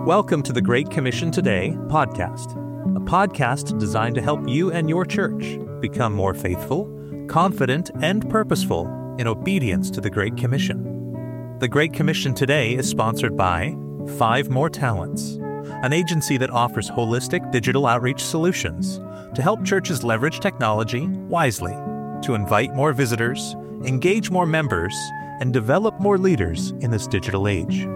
Welcome to the Great Commission Today podcast, a podcast designed to help you and your church become more faithful, confident, and purposeful in obedience to the Great Commission. The Great Commission Today is sponsored by 5 More Talents, an agency that offers holistic digital outreach solutions to help churches leverage technology wisely to invite more visitors, engage more members, and develop more leaders in this digital age.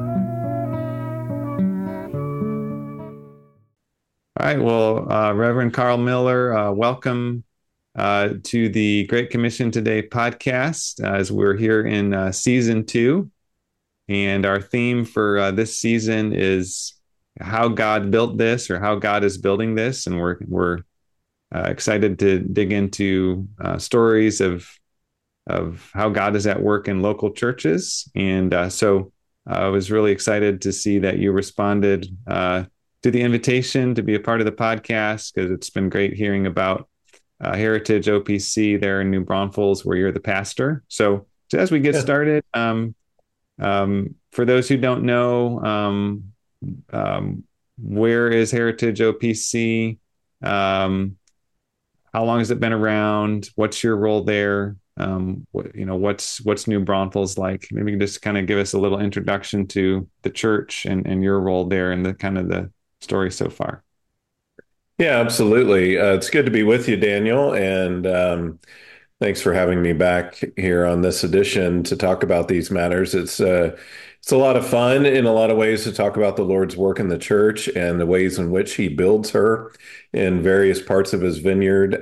All right, well, Reverend Carl Miller, welcome to the Great Commission Today podcast as we're here in season 2. And our theme for this season is how God built this, or how God is building this. And we're excited to dig into stories of how God is at work in local churches. And so I was really excited to see that you responded to the invitation to be a part of the podcast, because it's been great hearing about Heritage OPC there in New Braunfels, where you're the pastor. So as we get started, for those who don't know, where is Heritage OPC? How long has it been around? What's your role there? What's New Braunfels like? Maybe you can just kind of give us a little introduction to the church and your role there and the kind of the story so far. Yeah, absolutely. It's good to be with you, Daniel, and thanks for having me back here on this edition to talk about these matters. It's a lot of fun in a lot of ways to talk about the Lord's work in the church and the ways in which He builds her in various parts of His vineyard.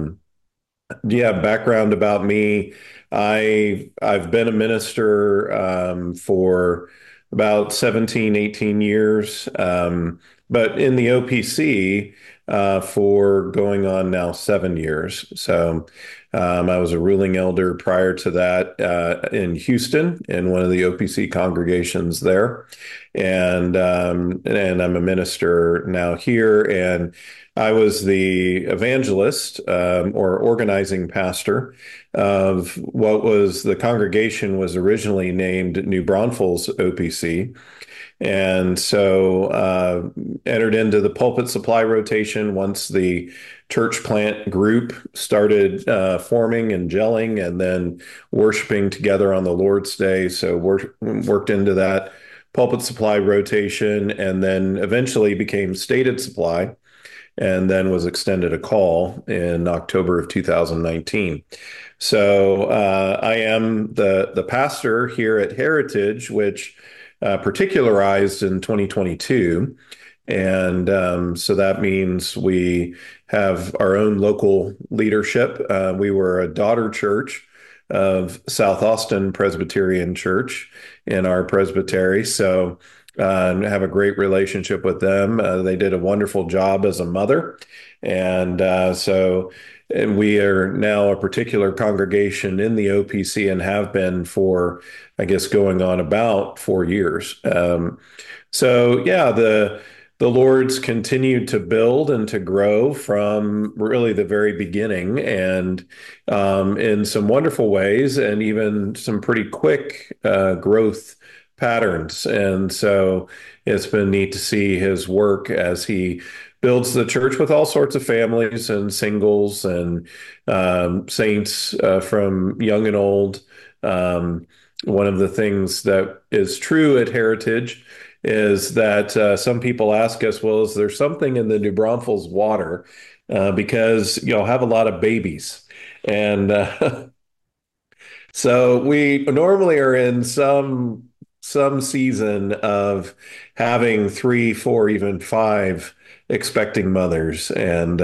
Background about me: I've been a minister for about 17, 18 years. But in the OPC for going on now 7 years. So I was a ruling elder prior to that in Houston in one of the OPC congregations there. And I'm a minister now here. And I was the evangelist or organizing pastor of what was the congregation was originally named New Braunfels OPC. And so entered into the pulpit supply rotation once the church plant group started forming and gelling and then worshiping together on the Lord's Day. So worked into that pulpit supply rotation, and then eventually became stated supply, and then was extended a call in October of 2019. So I am the pastor here at Heritage, which particularized in 2022. And so that means we have our own local leadership. We were a daughter church of South Austin Presbyterian Church in our presbytery. So have a great relationship with them. They did a wonderful job as a mother. And and we are now a particular congregation in the OPC and have been for, I guess, going on about 4 years. The Lord's continued to build and to grow from really the very beginning, and in some wonderful ways, and even some pretty quick growth patterns. And so it's been neat to see His work as He builds the church with all sorts of families and singles and saints from young and old. One of the things that is true at Heritage is that some people ask us, well, is there something in the New Braunfels water? Because you'll have a lot of babies. And so we normally are in some season of having 3, 4, even 5 expecting mothers. And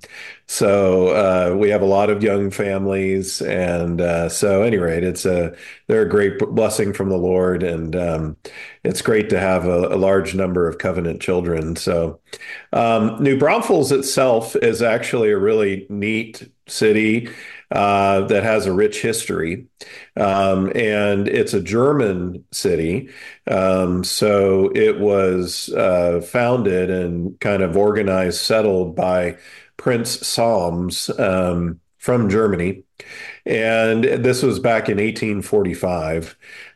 we have a lot of young families. And so at any rate, they're a great blessing from the Lord. And it's great to have a large number of covenant children. So New Braunfels itself is actually a really neat city that has a rich history. And it's a German city. So it was founded and kind of organized, settled by Prince Salms from Germany. And this was back in 1845.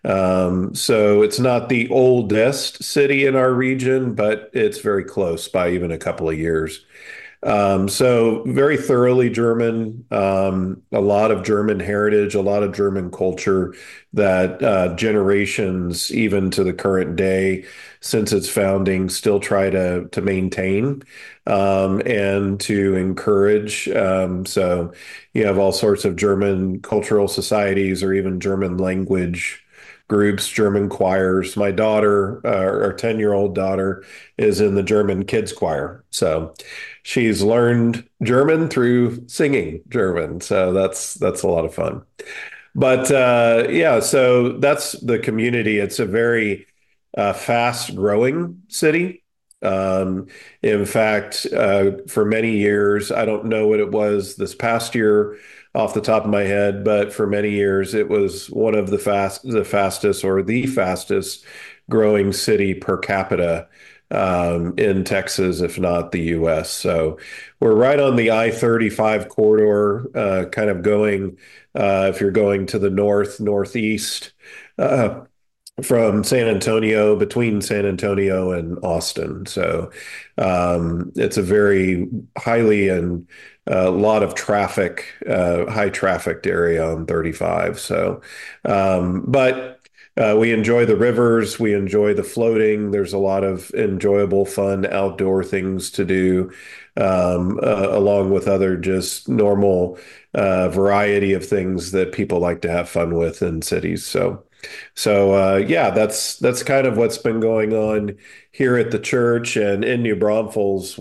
So it's not the oldest city in our region, but it's very close by even a couple of years. So very thoroughly German, a lot of German heritage, a lot of German culture that generations, even to the current day, since its founding, still try to maintain and to encourage. So you have all sorts of German cultural societies or even German language groups, German choirs. My daughter, our 10-year-old daughter, is in the German kids choir. So she's learned German through singing German. So that's a lot of fun. But yeah, so that's the community. It's a very fast growing city. In fact, for many years, I don't know what it was this past year off the top of my head, but for many years, it was one of the fastest or the fastest growing city per capita in Texas, if not the US. So we're right on the I-35 corridor, kind of going, if you're going to the northeast, from San Antonio, between San Antonio and Austin. So it's a very highly and a lot of traffic, high trafficked area on 35. So, but we enjoy the rivers, we enjoy the floating. There's a lot of enjoyable, fun outdoor things to do, along with other just normal variety of things that people like to have fun with in cities. So yeah, that's kind of what's been going on here at the church and in New Braunfels.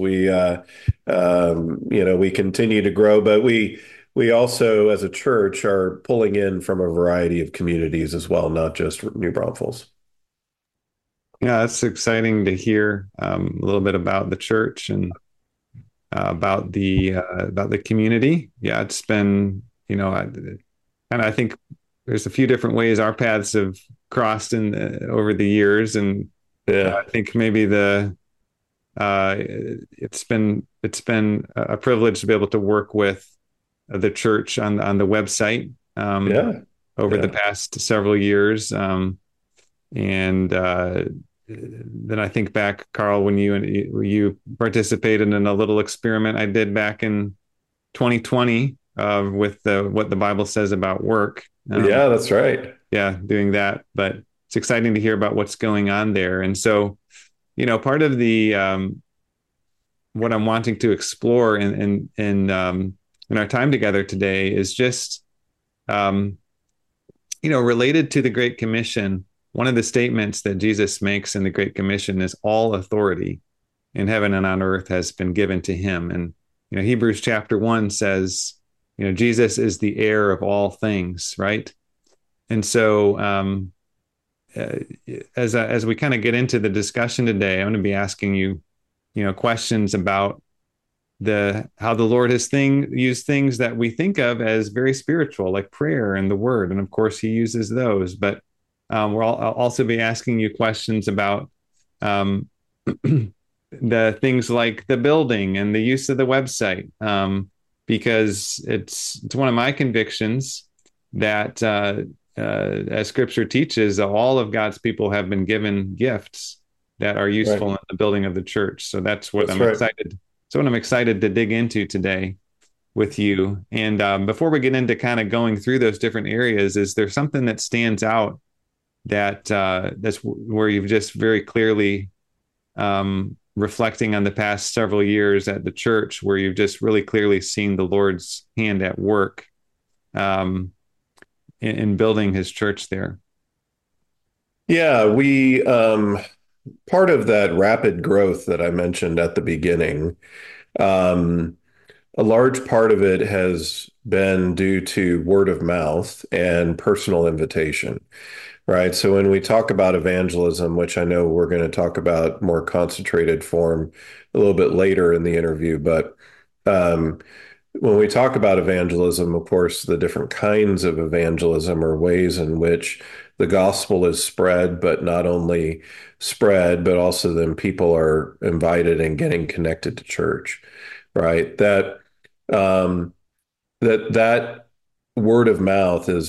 We continue to grow, but we also, as a church, are pulling in from a variety of communities as well, not just New Braunfels. Yeah, that's exciting to hear a little bit about the church and about the community. Yeah, it's been, and I think there's a few different ways our paths have crossed in over the years, and Yeah, I think maybe it's been a privilege to be able to work with the church on the website yeah, over the yeah. past several years, and then I think back, Carl, when you participated in a little experiment I did back in 2020 with what the Bible says about work. Yeah, that's right. Yeah, doing that. But it's exciting to hear about what's going on there. And so, part of the what I'm wanting to explore in our time together today is just related to the Great Commission. One of the statements that Jesus makes in the Great Commission is all authority in heaven and on earth has been given to him. And Hebrews chapter 1 says, Jesus is the heir of all things, right? And so as we kind of get into the discussion today, I'm going to be asking you, questions about how the Lord has used things that we think of as very spiritual, like prayer and the Word, and of course He uses those. But I'll also be asking you questions about the things like the building and the use of the website, because it's one of my convictions that as Scripture teaches, all of God's people have been given gifts that are useful Right. in the building of the church. So that's what That's I'm right. excited. So what I'm excited to dig into today with you. And before we get into kind of going through those different areas, is there something that stands out that's where you've just very clearly reflecting on the past several years at the church, where you've just really clearly seen the Lord's hand at work in building His church there? Yeah, we part of that rapid growth that I mentioned at the beginning, um, a large part of it has been due to word of mouth and personal invitation, right? So when we talk about evangelism, which I know we're going to talk about more concentrated form a little bit later in the interview, but um, when we talk about evangelism, of course, the different kinds of evangelism are ways in which the gospel is spread, but not only spread, but also then people are invited and getting connected to church, right? Um, that word of mouth is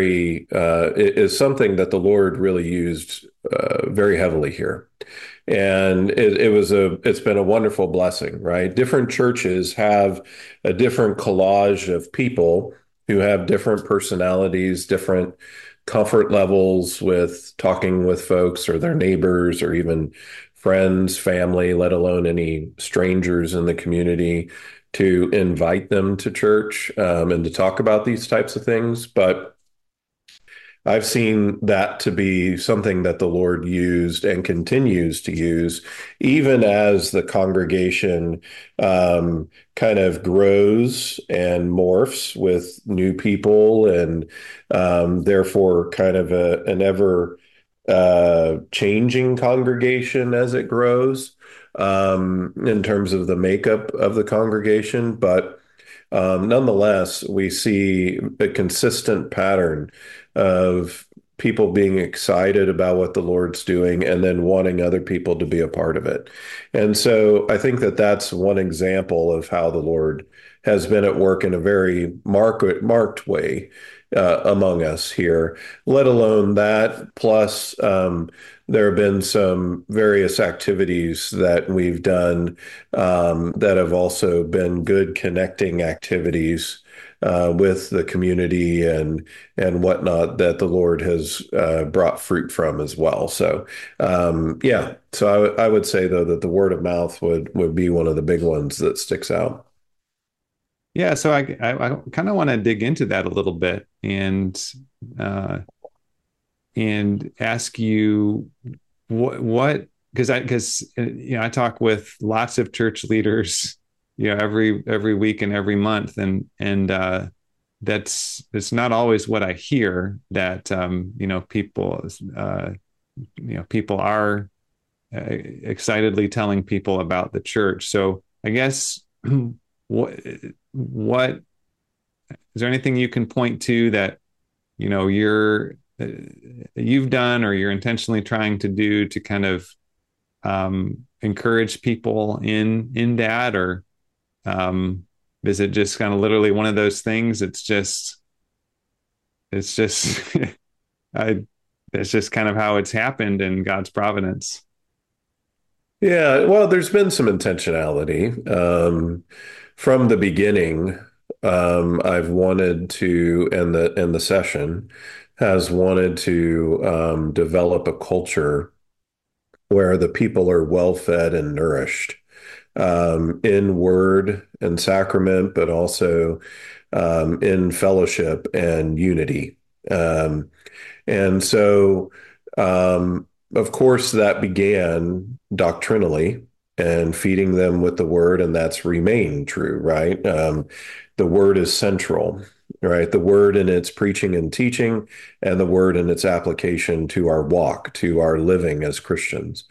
is something that the Lord really used very heavily here. And it's been a wonderful blessing, right? Different churches have a different collage of people who have different personalities, different comfort levels with talking with folks or their neighbors or even friends, family, let alone any strangers in the community, to invite them to church, and to talk about these types of things. But I've seen that to be something that the Lord used and continues to use, even as the congregation kind of grows and morphs with new people, and therefore kind of an ever changing congregation as it grows, in terms of the makeup of the congregation. But nonetheless, we see a consistent pattern of people being excited about what the Lord's doing and then wanting other people to be a part of it. And so I think that that's one example of how the Lord has been at work in a very marked way among us here, let alone that. Plus, there have been some various activities that we've done that have also been good connecting activities with the community and whatnot, that the Lord has brought fruit from as well. So yeah, so I would say though that the word of mouth would be one of the big ones that sticks out. Yeah, so I kind of want to dig into that a little bit uh, and ask you what because I talk with lots of church leaders, every week and every month, and it's not always what I hear, that people are excitedly telling people about the church. So I guess what is there anything you can point to that you've done or you're intentionally trying to do to kind of encourage people in that, or is it just kind of literally one of those things? It's just it's just kind of how it's happened in God's providence. Yeah, well, there's been some intentionality from the beginning. I've wanted to, and the session has wanted to develop a culture where the people are well fed and nourished in word and sacrament, but also in fellowship and unity. And so, of course, that began doctrinally and feeding them with the word, and that's remained true, right? The word is central, right? The word in its preaching and teaching, and the word in its application to our walk, to our living as Christians.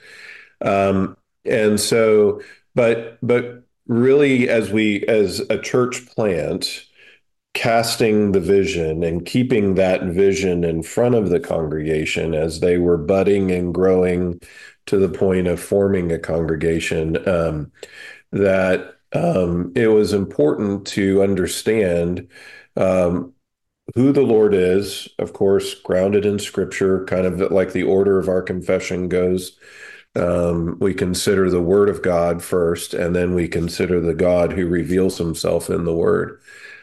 And so, but really, as a church plant, casting the vision and keeping that vision in front of the congregation as they were budding and growing to the point of forming a congregation, that it was important to understand who the Lord is, of course, grounded in Scripture, kind of like the order of our confession goes. We consider the Word of God first, and then we consider the God who reveals himself in the Word.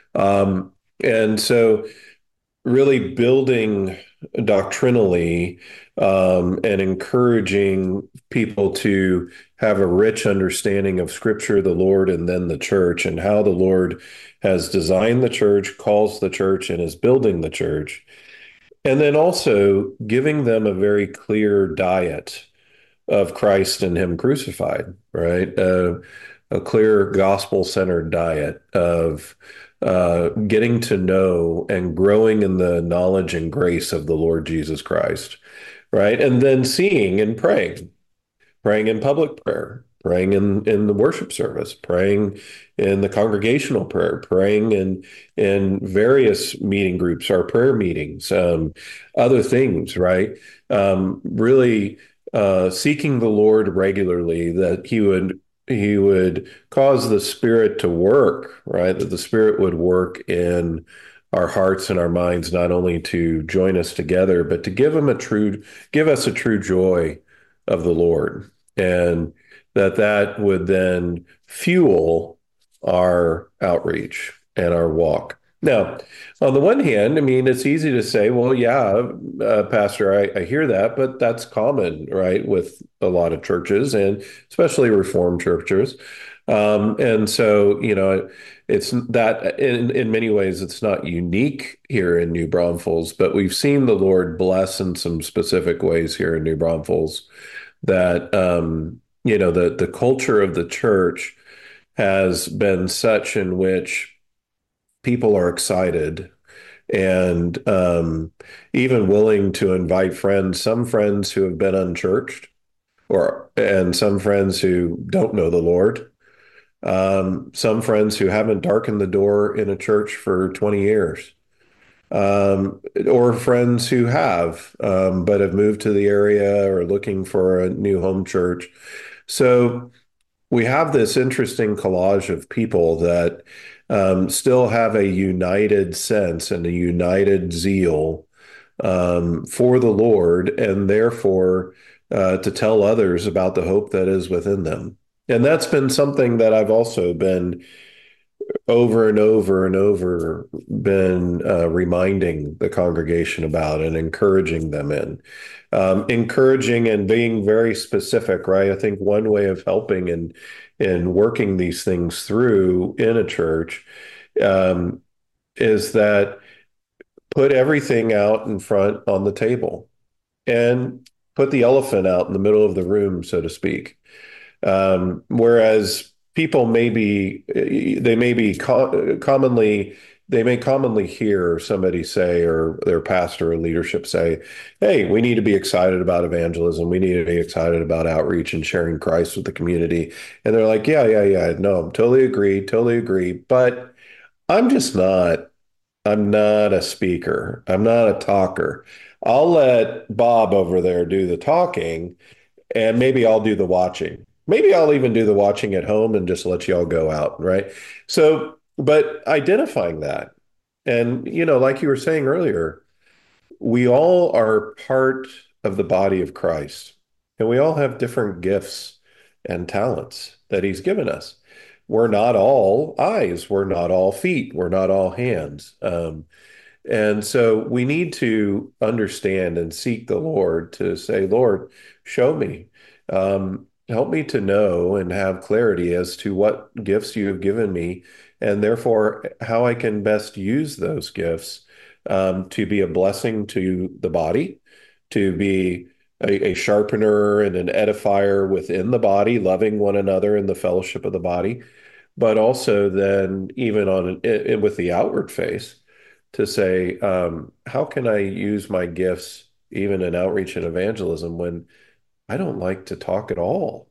And so really building doctrinally, and encouraging people to have a rich understanding of Scripture, the Lord, and then the church, and how the Lord has designed the church, calls the church, and is building the church. And then also giving them a very clear diet of Christ and Him crucified, right? A clear gospel-centered diet of getting to know and growing in the knowledge and grace of the Lord Jesus Christ, right? And then seeing and praying in public prayer, praying in the worship service, praying in the congregational prayer, praying in various meeting groups, our prayer meetings, other things, right? Really seeking the Lord regularly, that he would cause the Spirit to work, right? That the Spirit would work in our hearts and our minds not only to join us together, but to give us a true joy of the Lord, and that would then fuel our outreach and our walk. Now, on the one hand, I mean, it's easy to say, well, yeah, Pastor, I hear that, but that's common, right, with a lot of churches and especially Reformed churches. And so, it's that in many ways, it's not unique here in New Braunfels, but we've seen the Lord bless in some specific ways here in New Braunfels that, the culture of the church has been such in which people are excited and even willing to invite friends, some friends who have been unchurched, and some friends who don't know the Lord, some friends who haven't darkened the door in a church for 20 years, or friends who have, but have moved to the area or looking for a new home church. So we have this interesting collage of people that still have a united sense and a united zeal for the Lord, and therefore to tell others about the hope that is within them. And that's been something that I've also been over and over and over been reminding the congregation about and encouraging them in. Encouraging and being very specific, right? I think one way of helping in working these things through in a church um, is that put everything out in front on the table and put the elephant out in the middle of the room, so to speak. Whereas people they may commonly hear somebody say, or their pastor or leadership say, hey, we need to be excited about evangelism. We need to be excited about outreach and sharing Christ with the community. And they're like, yeah. No, I'm totally agree. But I'm just not, I'm not a speaker. I'm not a talker. I'll let Bob over there do the talking, and maybe I'll do the watching. Maybe I'll even do the watching at home and just let y'all go out, right? So, but identifying that, and like you were saying earlier, we all are part of the body of Christ, and we all have different gifts and talents that He's given us. We're not all eyes, we're not all feet, we're not all hands. And so we need to understand and seek the Lord to say, Lord, show me. Help me to know and have clarity as to what gifts you have given me, and therefore how I can best use those gifts to be a blessing to the body, to be a sharpener and an edifier within the body, loving one another in the fellowship of the body, but also then even with the outward face to say, how can I use my gifts even in outreach and evangelism when I don't like to talk at all?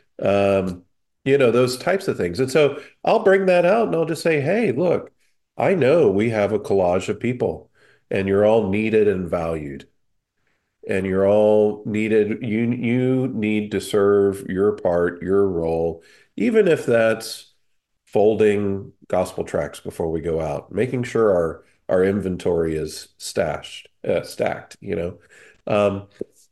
Um, those types of things. And so I'll bring that out and I'll just say, hey, look, I know we have a collage of people and you're all needed and valued. And you're all needed. You need to serve your part, your role, even if that's folding gospel tracts before we go out, making sure our inventory is stacked. Um,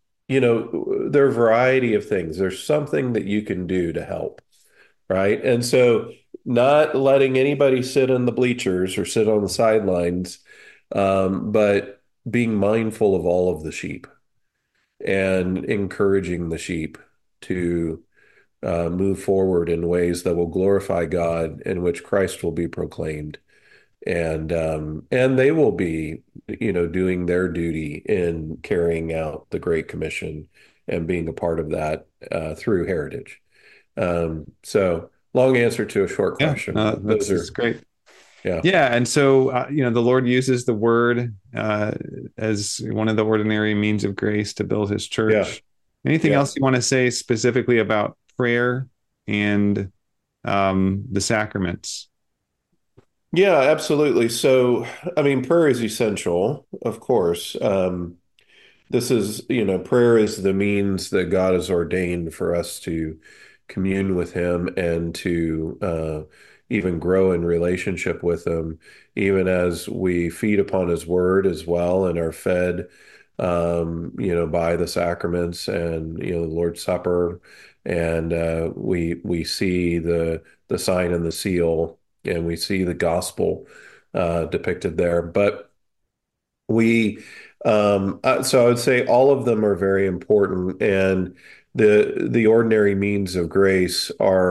there are a variety of things. There's something that you can do to help, right? And so, not letting anybody sit in the bleachers or sit on the sidelines, but being mindful of all of the sheep and encouraging the sheep to move forward in ways that will glorify God, in which Christ will be proclaimed, and they will be, doing their duty in carrying out the Great Commission and being a part of that through Heritage. So, long answer to a short question. Yeah, that's great. Yeah. Yeah. And so, the Lord uses the word as one of the ordinary means of grace to build His church. Yeah. Anything else you want to say specifically about prayer and the sacraments? Yeah, absolutely. So, I mean, prayer is essential, of course. This is, prayer is the means that God has ordained for us to commune with Him and to even grow in relationship with him, even as we feed upon his word as well and are fed, by the sacraments and, the Lord's Supper. And we see the sign and the seal, and we see the gospel depicted there. But so I would say all of them are very important, and the ordinary means of grace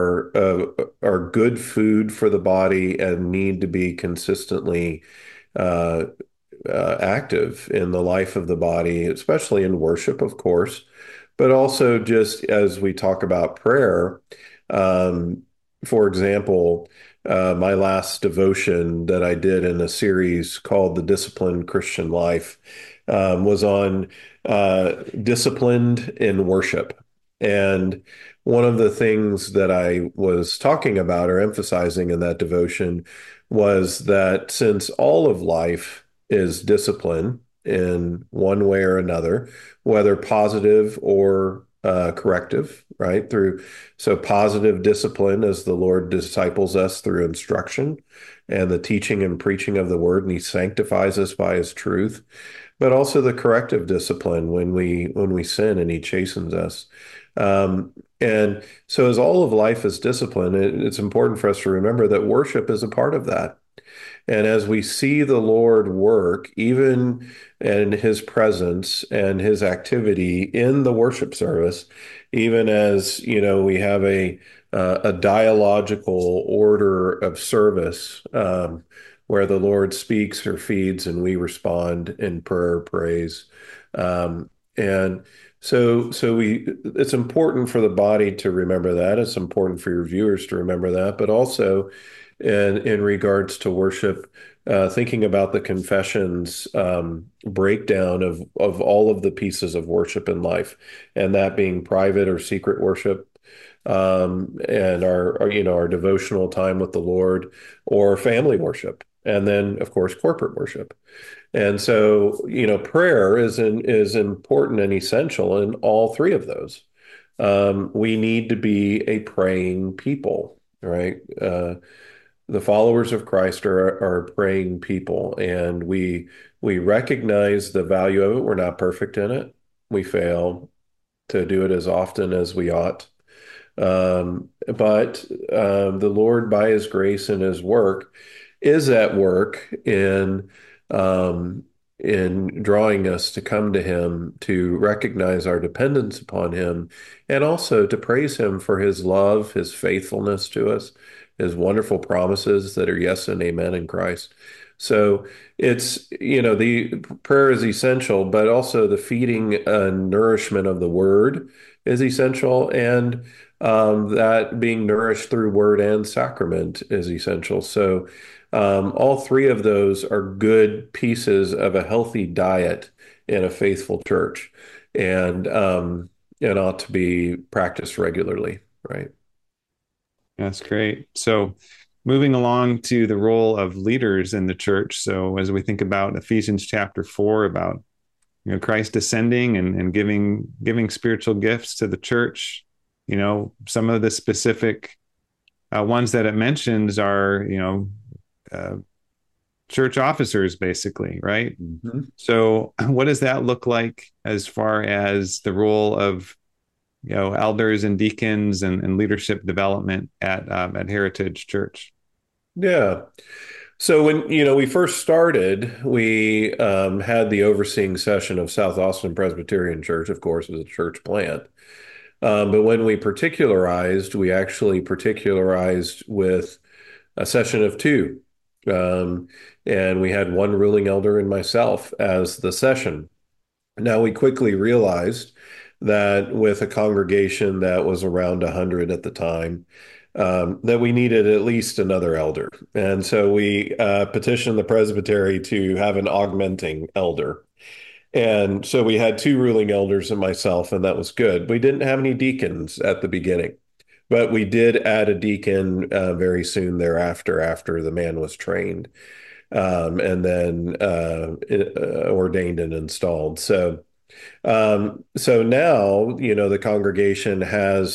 are good food for the body and need to be consistently uh, active in the life of the body, especially in worship, of course, but also just as we talk about prayer. Um, for example, my last devotion that I did in a series called The Disciplined Christian Life was on disciplined in worship. And one of the things that I was talking about or emphasizing in that devotion was that since all of life is discipline in one way or another, whether positive or corrective, right? So positive discipline as the Lord disciples us through instruction and the teaching and preaching of the word, and he sanctifies us by his truth, but also the corrective discipline when we sin and he chastens us. And so as all of life is discipline, it's important for us to remember that worship is a part of that. And as we see the Lord work, even in his presence and his activity in the worship service, even as, we have a dialogical order of service, where the Lord speaks or feeds and we respond in prayer, praise. And it's important for the body to remember that. It's important for your viewers to remember that, but also in regards to worship, thinking about the confessions breakdown of all of the pieces of worship in life, and that being private or secret worship, and our devotional time with the Lord, or family worship, and then of course corporate worship. And so, prayer is important and essential in all three of those. We need to be a praying people, right? The followers of Christ are praying people, and we recognize the value of it. We're not perfect in it. We fail to do it as often as we ought. But the Lord, by his grace and his work, is at work in drawing us to come to him, to recognize our dependence upon him, and also to praise him for his love, his faithfulness to us, his wonderful promises that are yes and amen in Christ. So it's, the prayer is essential, but also the feeding and nourishment of the word is essential. And that being nourished through word and sacrament is essential. So all three of those are good pieces of a healthy diet in a faithful church, and ought to be practiced regularly, right? That's great. So, moving along to the role of leaders in the church. So, as we think about Ephesians chapter 4, about Christ descending and giving spiritual gifts to the church, some of the specific ones that it mentions are church officers, basically, right? Mm-hmm. So, what does that look like as far as the role of elders and deacons and leadership development at Heritage Church? Yeah. So when we first started, we had the overseeing session of South Austin Presbyterian Church, of course, as a church plant. But when we particularized, we actually particularized with a session of two. And we had one ruling elder and myself as the session. Now, we quickly realized that with a congregation that was around 100 at the time, that we needed at least another elder. And so we petitioned the presbytery to have an augmenting elder. And so we had two ruling elders and myself, and that was good. We didn't have any deacons at the beginning, but we did add a deacon very soon thereafter, after the man was trained, and then ordained and installed. So now, the congregation has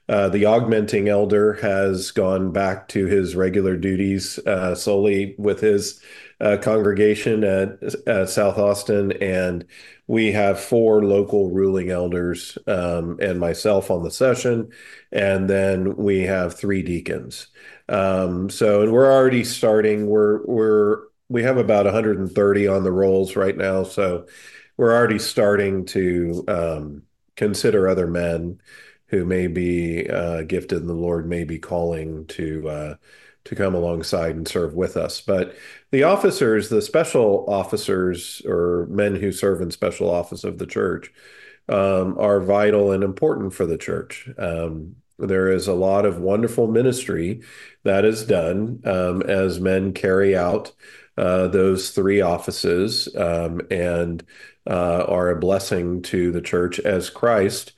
The augmenting elder has gone back to his regular duties solely with his congregation at South Austin, and we have four local ruling elders and myself on the session, and then we have three deacons. And we're already starting. We have about 130 on the rolls right now, so we're already starting to consider other men who may be gifted and the Lord may be calling to come alongside and serve with us. But the officers, the special officers or men who serve in special office of the church, are vital and important for the church. There is a lot of wonderful ministry that is done as men carry out those three offices and are a blessing to the church as Christ,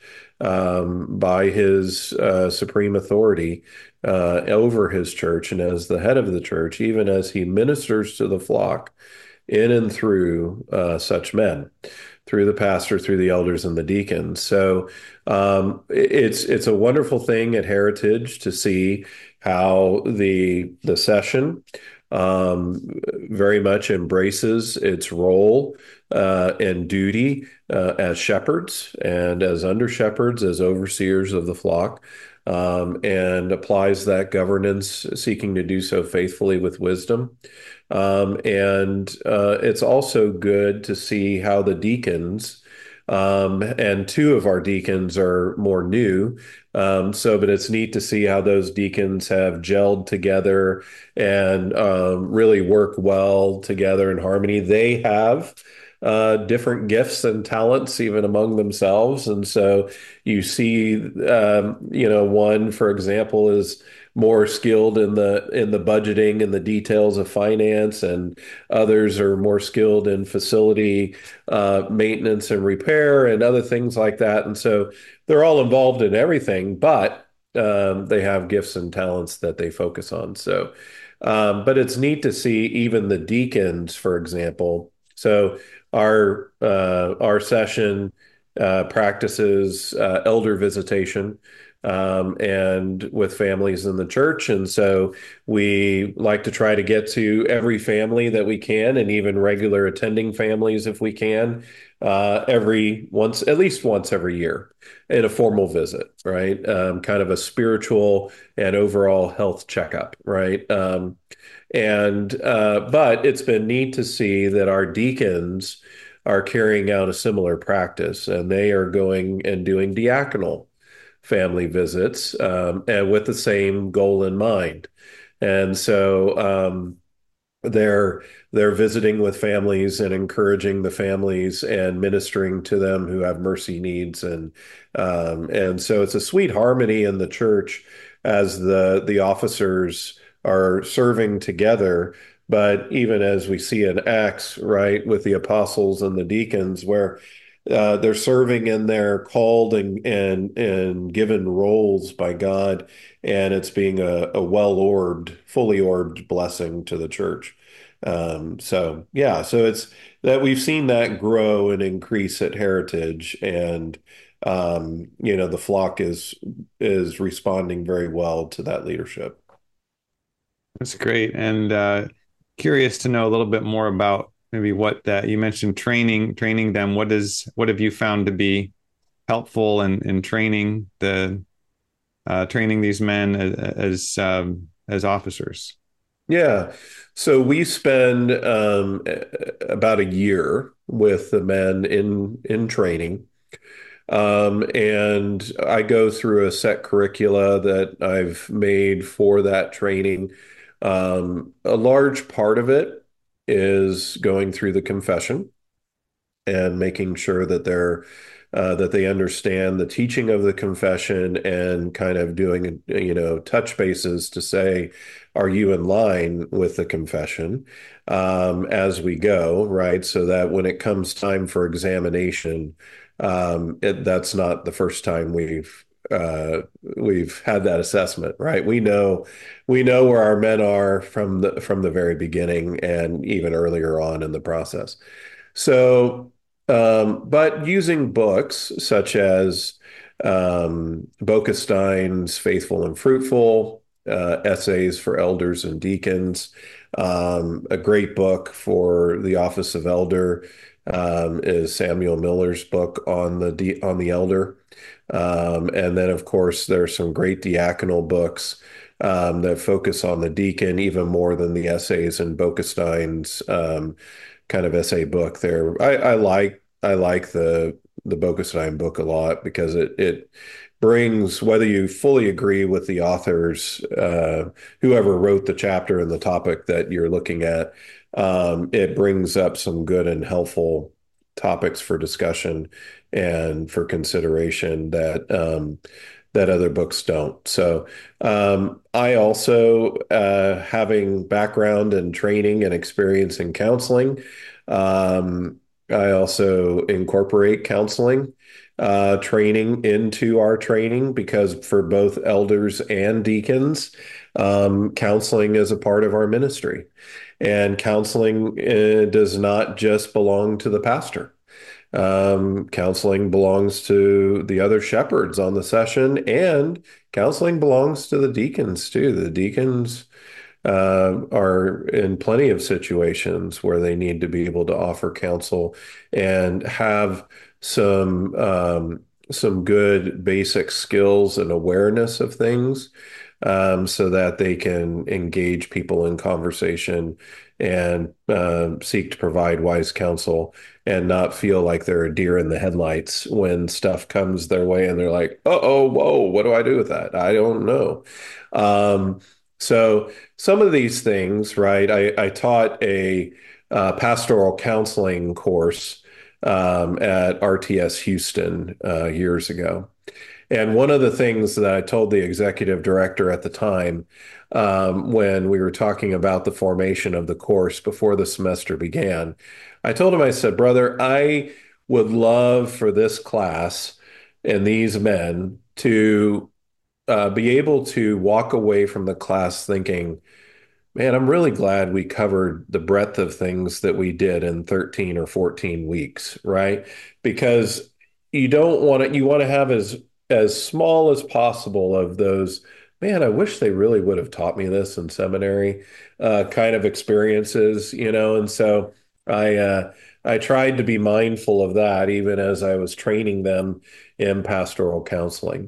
by his supreme authority over his church and as the head of the church, even as he ministers to the flock in and through such men, through the pastor, through the elders and the deacons. So it's a wonderful thing at Heritage to see how the session very much embraces its role and duty as shepherds and as under shepherds, as overseers of the flock, and applies that governance, seeking to do so faithfully with wisdom. And it's also good to see how the deacons, and two of our deacons are more new. But it's neat to see how those deacons have gelled together and really work well together in harmony. They have different gifts and talents even among themselves. And so you see, one, for example, is more skilled in the budgeting and the details of finance, and others are more skilled in facility maintenance and repair and other things like that. And so they're all involved in everything, but they have gifts and talents that they focus on. So, but it's neat to see even the deacons, for example. So our session practices elder visitation and with families in the church. And so we like to try to get to every family that we can, and even regular attending families if we can, at least once every year in a formal visit, right? Kind of a spiritual and overall health checkup, right? But it's been neat to see that our deacons are carrying out a similar practice, and they are going and doing diaconal family visits, and with the same goal in mind. And so they're visiting with families and encouraging the families and ministering to them who have mercy needs, and so it's a sweet harmony in the church as the officers are serving together. But even as we see in Acts, right, with the apostles and the deacons, where they're serving and they're called and given roles by God, and it's being a well-orbed, fully orbed blessing to the church. So it's that we've seen that grow and increase at Heritage, and the flock is responding very well to that leadership. That's great. And curious to know a little bit more about maybe what that you mentioned training them. What have you found to be helpful in training these men as officers? Yeah. So we spend about a year with the men in training. And I go through a set curricula that I've made for that training. A large part of it is going through the confession and making sure that they understand the teaching of the confession, and kind of doing, touch bases to say, are you in line with the confession as we go, right? So that when it comes time for examination, that's not the first time we've had that assessment, right? We know where our men are from the very beginning and even earlier on in the process. So, but using books such as Boekestein's Faithful and Fruitful, Essays for Elders and Deacons. A great book for the office of elder is Samuel Miller's book on the elder. And then, of course, there's some great diaconal books that focus on the deacon even more than the essays in Boekestein's kind of essay book there. I like the Boekestein book a lot because it brings, whether you fully agree with the authors, whoever wrote the chapter and the topic that you're looking at, it brings up some good and helpful topics for discussion and for consideration that other books don't. So I also, having background and training and experience in counseling, I also incorporate counseling training into our training because for both elders and deacons, counseling is a part of our ministry. And counseling does not just belong to the pastor. Counseling belongs to the other shepherds on the session, and counseling belongs to the deacons too. The deacons are in plenty of situations where they need to be able to offer counsel and have some good basic skills and awareness of things, so that they can engage people in conversation and seek to provide wise counsel and not feel like they're a deer in the headlights when stuff comes their way and they're like, oh, whoa, what do I do with that? I don't know. So some of these things, right? I taught a pastoral counseling course at RTS Houston years ago. And one of the things that I told the executive director at the time, when we were talking about the formation of the course before the semester began, I told him, I said, brother, I would love for this class and these men to be able to walk away from the class thinking, man, I'm really glad we covered the breadth of things that we did in 13 or 14 weeks, right? Because you want to have as small as possible of those, man, I wish they really would have taught me this in seminary, kind of experiences, and so I tried to be mindful of that even as I was training them in pastoral counseling.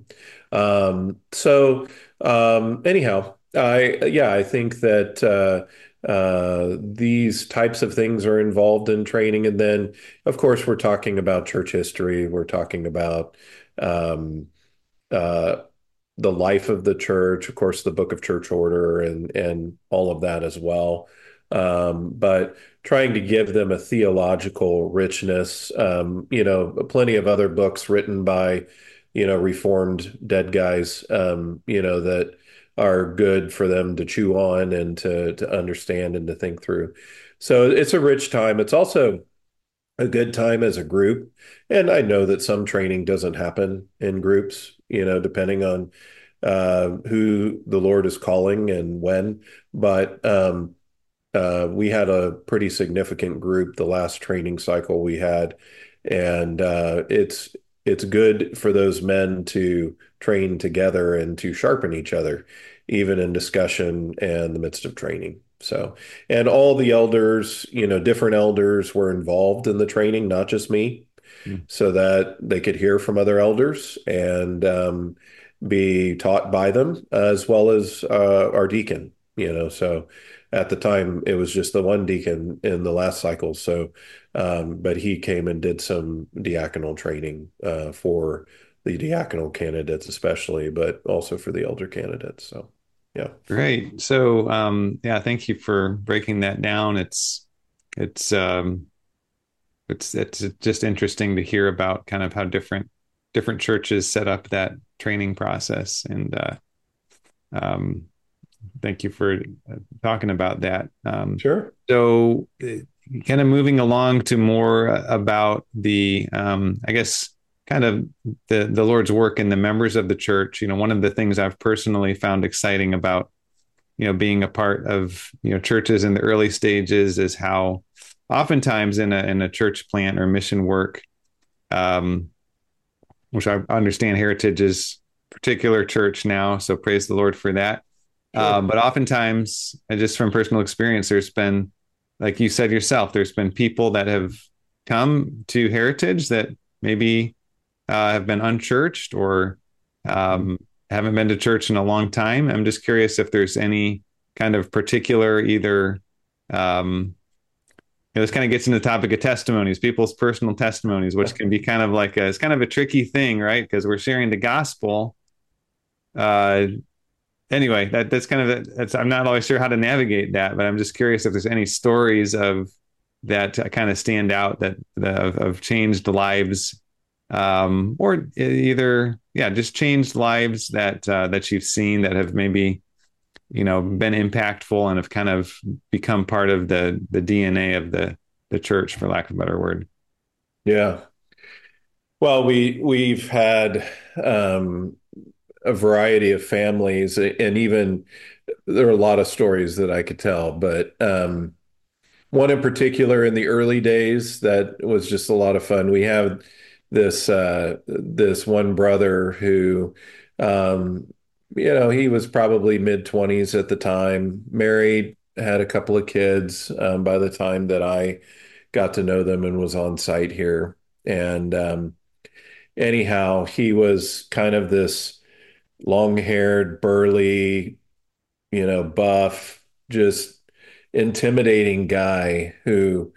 Anyhow, I think that these types of things are involved in training. And then, of course, we're talking about church history. We're talking about um, uh, the life of the church, of course, the Book of Church Order and all of that as well. But trying to give them a theological richness, plenty of other books written by, reformed dead guys, that are good for them to chew on and to understand and to think through. So it's a rich time. It's also a good time as a group. And I know that some training doesn't happen in groups, depending on who the Lord is calling and when. But we had a pretty significant group the last training cycle we had, and it's good for those men to train together and to sharpen each other, even in discussion and the midst of training. So, and all the elders, different elders were involved in the training, not just me, so that they could hear from other elders and be taught by them, as well as our deacon, So at the time, it was just the one deacon in the last cycle. So, but he came and did some diaconal training for the diaconal candidates, especially, but also for the elder candidates. So, yeah. Great. So, thank you for breaking that down. It's just interesting to hear about kind of how different churches set up that training process, and thank you for talking about that. Sure. So, kind of moving along to more about the, I guess, kind of the Lord's work in the members of the church. One of the things I've personally found exciting about, being a part of, churches in the early stages is how oftentimes in a church plant or mission work, one which I understand Heritage is a particular church now. So praise the Lord for that. Sure. But oftentimes, and just from personal experience, there's been, like you said yourself, there's been people that have come to Heritage that maybe have been unchurched or haven't been to church in a long time. I'm just curious if there's any kind of particular either this kind of gets into the topic of testimonies, people's personal testimonies, which can be kind of like it's kind of a tricky thing, right? Because we're sharing the gospel. Anyway, that's kind of I'm not always sure how to navigate that, but I'm just curious if there's any stories of that kind of stand out that have changed lives, or either just changed lives that you've seen that have maybe been impactful and have kind of become part of the DNA of the church, for lack of a better word. Yeah. Well, we've had a variety of families, and even there are a lot of stories that I could tell, but one in particular in the early days that was just a lot of fun. We have this one brother who, he was probably mid-20s at the time, married, had a couple of kids by the time that I got to know them and was on site here. And anyhow, he was kind of this long-haired, burly, buff, just intimidating guy who,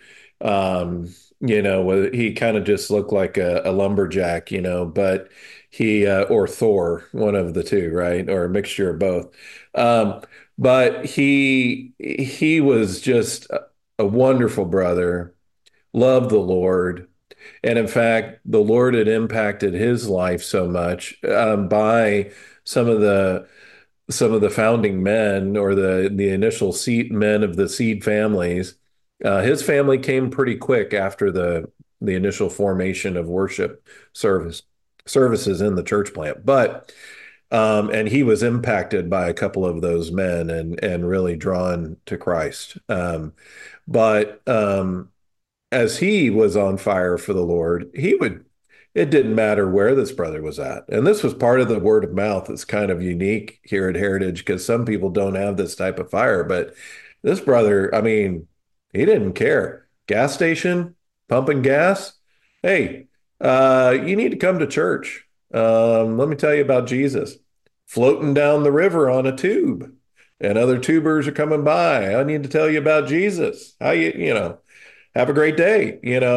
he kind of just looked like a lumberjack, but he, or Thor, one of the two, right? Or a mixture of both. But he was just a wonderful brother, loved the Lord. And in fact, the Lord had impacted his life so much by some of the founding men or the initial seed men of the seed families. His family came pretty quick after the initial formation of worship services in the church plant, but and he was impacted by a couple of those men and really drawn to Christ. But as he was on fire for the Lord, it didn't matter where this brother was at. And this was part of the word of mouth that's kind of unique here at Heritage because some people don't have this type of fire. But this brother, I mean, he didn't care. Gas station, pumping gas. Hey, you need to come to church. Let me tell you about Jesus. Floating down the river on a tube, and other tubers are coming by. I need to tell you about Jesus. How have a great day.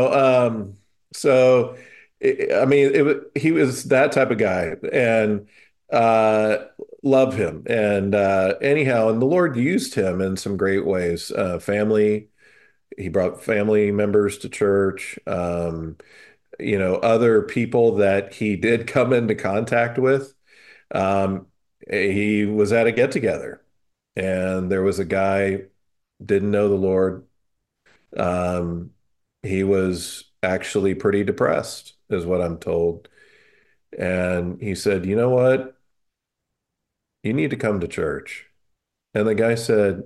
So I mean, he was that type of guy, and love him. And anyhow, and the Lord used him in some great ways. He brought family members to church. Other people that he did come into contact with. He was at a get together, and there was a guy didn't know the Lord. He was actually pretty depressed, is what I'm told. And he said, "You know what? You need to come to church." And the guy said,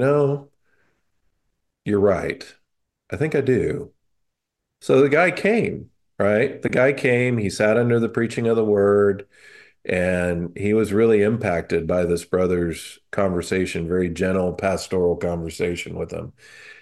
"You're right. I think I do." So the guy came, right? The guy came, he sat under the preaching of the word, and he was really impacted by this brother's conversation, very gentle pastoral conversation with him.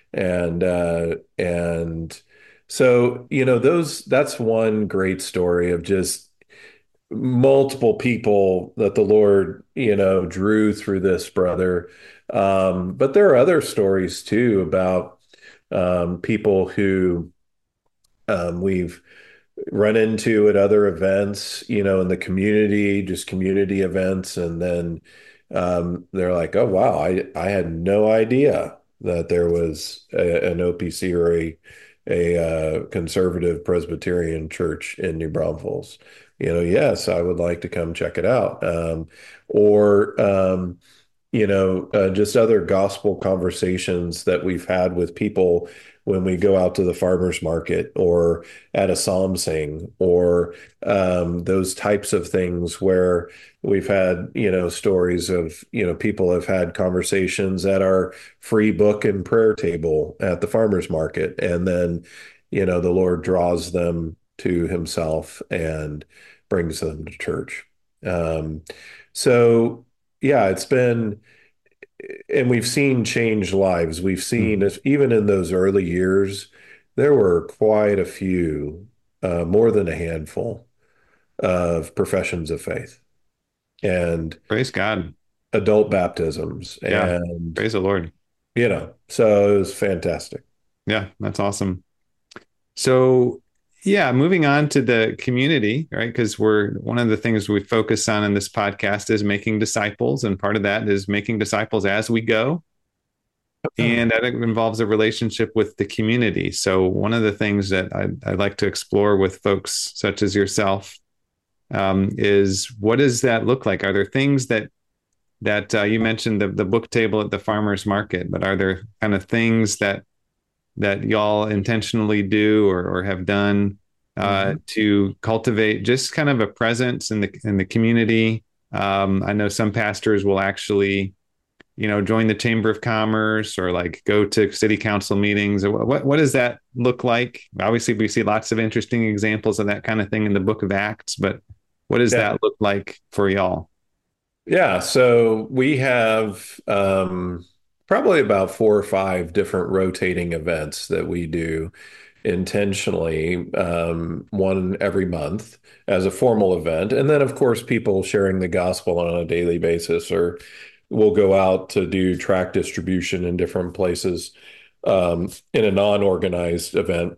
And so, that's one great story of just multiple people that the Lord, drew through this brother. But there are other stories too about people who we've run into at other events, in the community, just community events. And then they're like, "Oh, wow, I had no idea that there was an OPC or a conservative Presbyterian church in New Braunfels. Yes, I would like to come check it out." Or just other gospel conversations that we've had with people when we go out to the farmers market or at a psalm sing or those types of things where we've had, stories of, people have had conversations at our free book and prayer table at the farmers market. And then, the Lord draws them to himself and brings them to church. Um, so yeah, it's been, and we've seen change lives. We've seen, Mhm. even in those early years, there were quite a few, more than a handful of professions of faith and Praise God. adult baptisms. Yeah. And, Praise the Lord. so it was fantastic. Yeah, that's awesome. So, yeah, moving on to the community, right? Because we're one of the things we focus on in this podcast is making disciples, and part of that is making disciples as we go, and that involves a relationship with the community. So, one of the things that I'd like to explore with folks such as yourself is what does that look like? Are there things that you mentioned the book table at the farmers market, but are there kind of things that y'all intentionally do or have done Mhm. to cultivate just kind of a presence in the community? I know some pastors will actually, join the Chamber of Commerce or like go to city council meetings. What does that look like? Obviously, we see lots of interesting examples of that kind of thing in the Book of Acts, but what does Yeah. that look like for y'all? Yeah. So we have probably about 4 or 5 different rotating events that we do intentionally, one every month as a formal event. And then, of course, people sharing the gospel on a daily basis, or we'll go out to do tract distribution in different places in a non-organized event.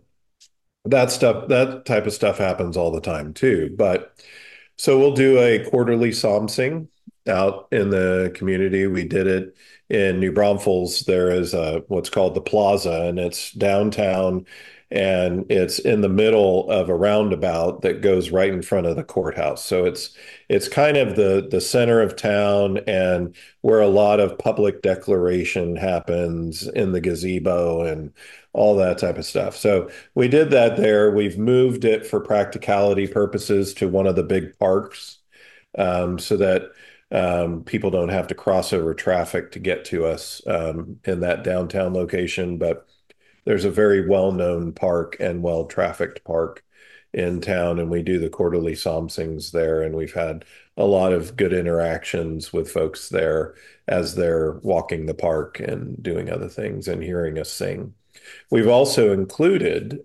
That type of stuff happens all the time too. But so we'll do a quarterly psalm sing out in the community. We did it in New Braunfels. There is what's called the Plaza, and it's downtown, and it's in the middle of a roundabout that goes right in front of the courthouse. So it's kind of the center of town, and where a lot of public declaration happens in the gazebo and all that type of stuff. So we did that there. We've moved it for practicality purposes to one of the big parks, so that people don't have to cross over traffic to get to us in that downtown location. But there's a very well-known park and well-trafficked park in town, and we do the quarterly psalm sings there. And we've had a lot of good interactions with folks there as they're walking the park and doing other things and hearing us sing. We've also included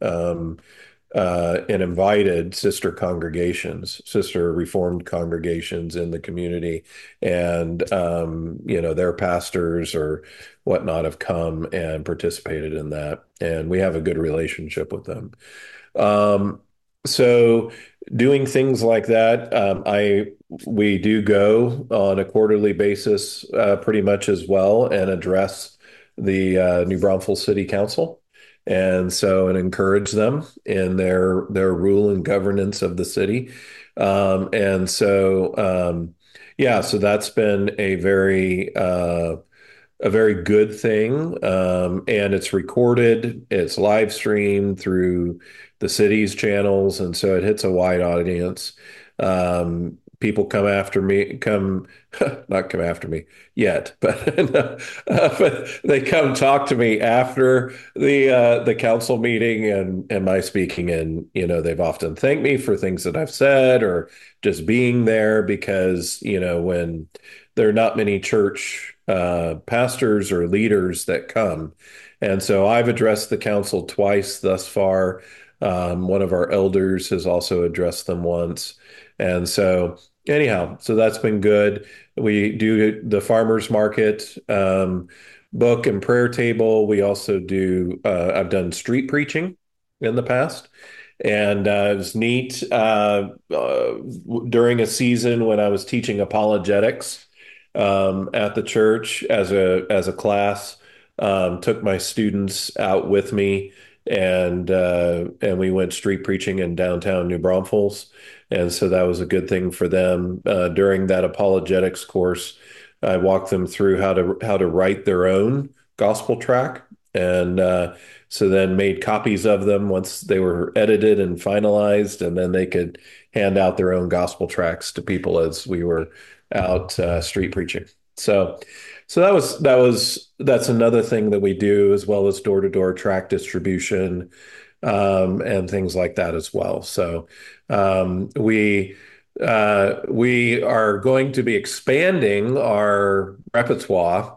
and invited sister congregations, sister Reformed congregations in the community, and their pastors or whatnot have come and participated in that, and we have a good relationship with them. Um, so doing things like that, we do go on a quarterly basis, pretty much as well, and address the New Braunfels City Council, and encourage them in their rule and governance of the city, yeah, so that's been a very good thing. And it's recorded, it's live streamed through the city's channels, and so it hits a wide audience. People come after me, not come after me yet, but they come talk to me after the council meeting and my speaking, and they've often thanked me for things that I've said or just being there, because when there are not many church pastors or leaders that come. And so I've addressed the council twice thus far. One of our elders has also addressed them once. And so, anyhow, so that's been good. We do the farmers market, book and prayer table. We also do, I've done street preaching in the past. And it was neat during a season when I was teaching apologetics at the church as a class. Took my students out with me, and we went street preaching in downtown New Braunfels, and so that was a good thing for them. During that apologetics course, I walked them through how to write their own gospel track, and so then made copies of them once they were edited and finalized, and then they could hand out their own gospel tracks to people as we were out street preaching. So that's another thing that we do, as well as door-to-door tract distribution, and things like that as well. So we We are going to be expanding our repertoire.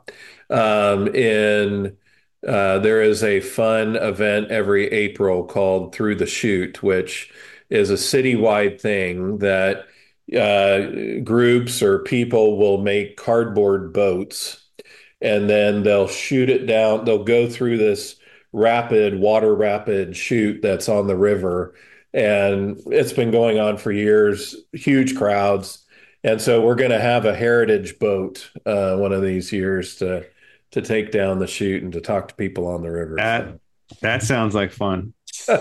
In There is a fun event every April called Through the Chute, which is a citywide thing that groups or people will make cardboard boats and then they'll shoot it down. They'll go through this water rapid chute that's on the river. And it's been going on for years, huge crowds. And so we're going to have a heritage boat one of these years to take down the chute and to talk to people on the river. That sounds like fun.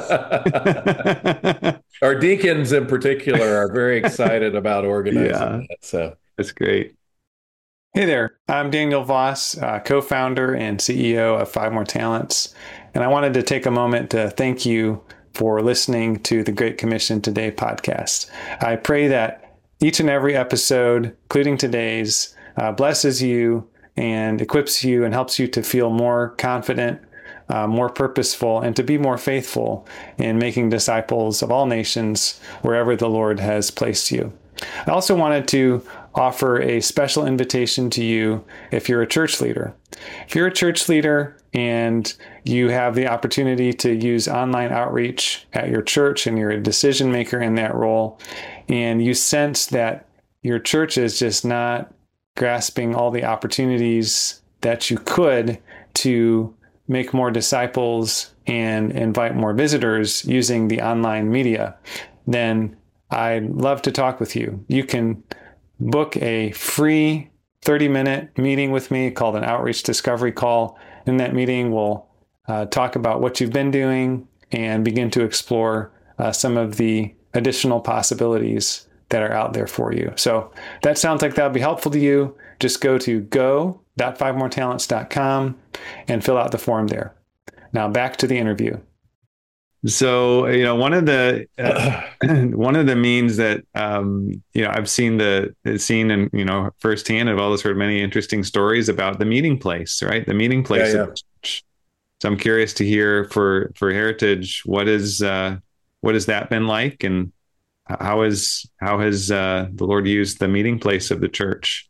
Our deacons in particular are very excited about organizing that. So that's great. Hey there, I'm Daniel Voss, co-founder and CEO of Five More Talents, and I wanted to take a moment to thank you for listening to the Great Commission Today podcast. I pray that each and every episode, including today's, blesses you and equips you and helps you to feel more confident, more purposeful, and to be more faithful in making disciples of all nations wherever the Lord has placed you. I also wanted to offer a special invitation to you if you're a church leader. If you're a church leader and you have the opportunity to use online outreach at your church and you're a decision maker in that role, and you sense that your church is just not grasping all the opportunities that you could to make more disciples and invite more visitors using the online media, then I'd love to talk with you. You can book a free 30-minute meeting with me called an Outreach Discovery Call. In that meeting, we'll talk about what you've been doing and begin to explore some of the additional possibilities that are out there for you. So that sounds like that would be helpful to you. Just go to go.fivemoretalents.com and fill out the form there. Now back to the interview. So, one of the means that I've seen and firsthand. I've also heard many interesting stories about the meeting place, right? The meeting place of the church. So I'm curious to hear for Heritage, what has that been like, and how has the Lord used the meeting place of the church,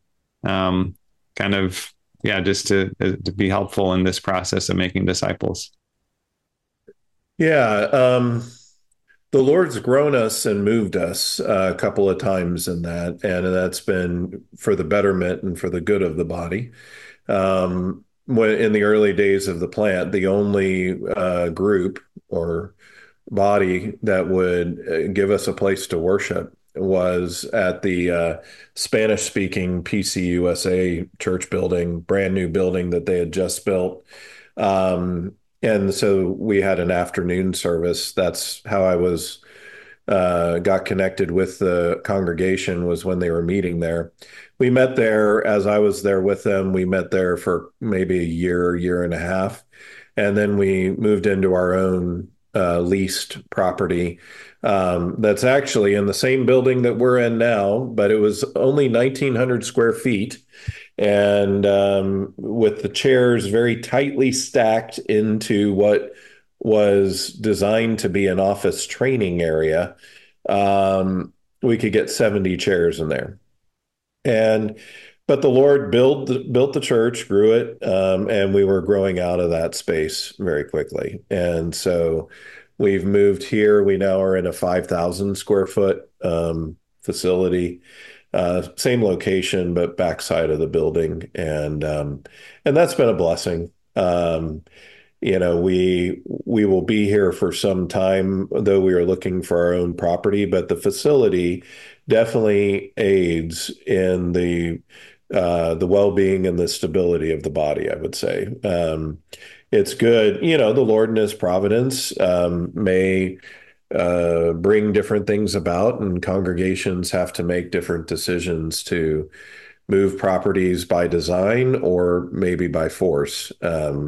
just to be helpful in this process of making disciples. Yeah, the Lord's grown us and moved us a couple of times in that, and that's been for the betterment and for the good of the body. When in the early days of the plant, the only group or body that would give us a place to worship was at the Spanish-speaking PCUSA church building, brand new building that they had just built. And so we had an afternoon service. That's how I got connected with the congregation, was when they were meeting there. We met there as I was there with them. We met there for maybe a year and a half. And then we moved into our own leased property that's actually in the same building that we're in now, but it was only 1,900 square feet. And with the chairs very tightly stacked into what was designed to be an office training area, we could get 70 chairs in there. But the Lord built the church, grew it, and we were growing out of that space very quickly. And so we've moved here. We now are in a 5,000 square foot facility. Same location, but backside of the building. And that's been a blessing. We will be here for some time, though we are looking for our own property, but the facility definitely aids in the well-being and the stability of the body, I would say. It's good. The Lord in his providence may bring different things about, and congregations have to make different decisions to move properties by design or maybe by force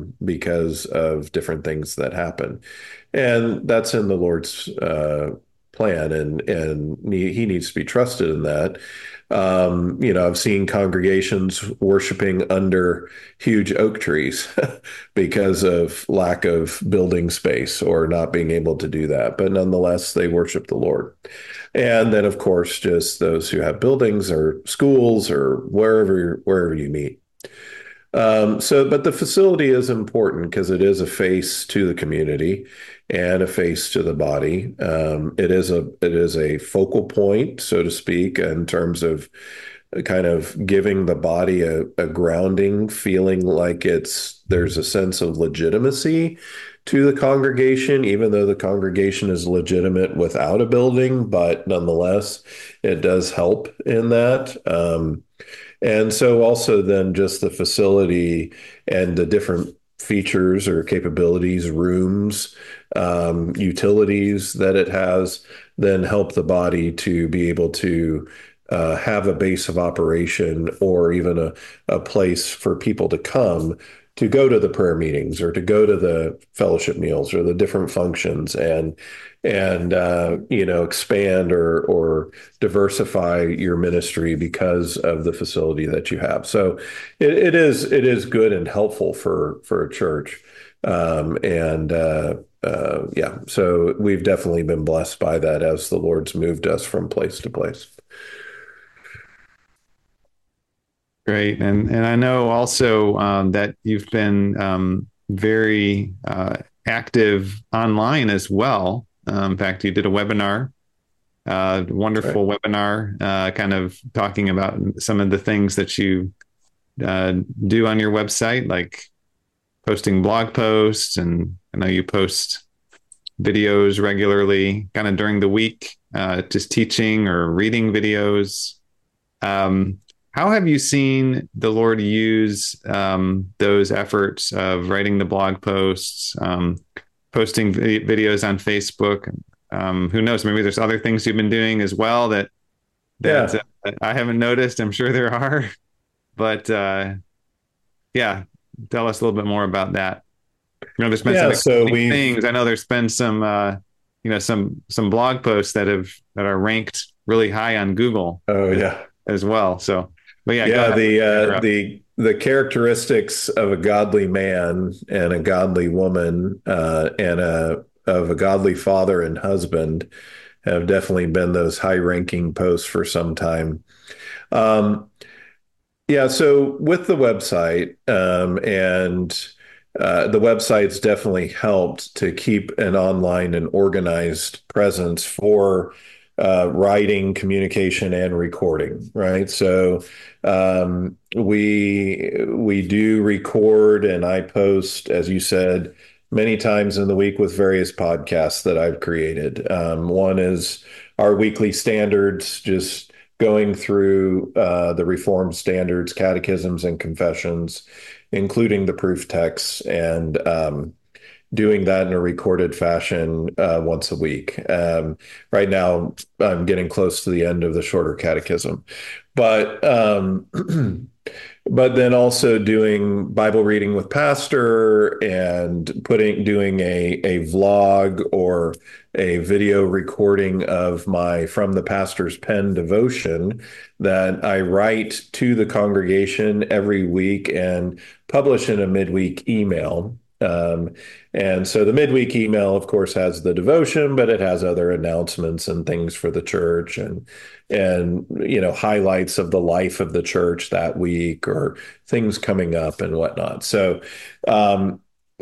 because of different things that happen. And that's in the Lord's plan, and he needs to be trusted in that. I've seen congregations worshiping under huge oak trees because of lack of building space or not being able to do that. But nonetheless, they worship the Lord. And then, of course, just those who have buildings or schools or wherever you meet. But the facility is important because it is a face to the community and a face to the body. It is a focal point, so to speak, in terms of kind of giving the body a grounding, feeling like there's a sense of legitimacy to the congregation, even though the congregation is legitimate without a building, but nonetheless, it does help in that. And so also then just the facility and the different features or capabilities, rooms, utilities that it has, then help the body to be able to have a base of operation or even a place for people to come to go to the prayer meetings or to go to the fellowship meals or the different functions and expand or diversify your ministry because of the facility that you have. So it is good and helpful for a church. So we've definitely been blessed by that as the Lord's moved us from place to place. Great. And I know also that you've been very active online as well. In fact, you did a webinar, wonderful webinar, kind of talking about some of the things that you do on your website, like posting blog posts. And I know you post videos regularly, kind of during the week, just teaching or reading videos. How have you seen the Lord use those efforts of writing the blog posts, posting videos on Facebook? Who knows? Maybe there's other things you've been doing as well that I haven't noticed. I'm sure there are, but tell us a little bit more about that. There's been some things. I know there's been some, some blog posts that are ranked really high on Google. Oh yeah, as well. So. But the characteristics of a godly man and a godly woman and of a godly father and husband have definitely been those high-ranking posts for some time. So with the website the website's definitely helped to keep an online and organized presence for writing, communication, and recording, right? So we do record, and I post, as you said, many times in the week with various podcasts that I've created. One is our weekly standards, just going through the Reformed standards, catechisms, and confessions, including the proof texts, and doing that in a recorded fashion once a week. Right now, I'm getting close to the end of the shorter catechism, but then also doing Bible reading with pastor and doing a vlog or a video recording of my From the Pastor's Pen devotion that I write to the congregation every week and publish in a midweek email. And so the midweek email, of course, has the devotion, but it has other announcements and things for the church and highlights of the life of the church that week or things coming up and whatnot. But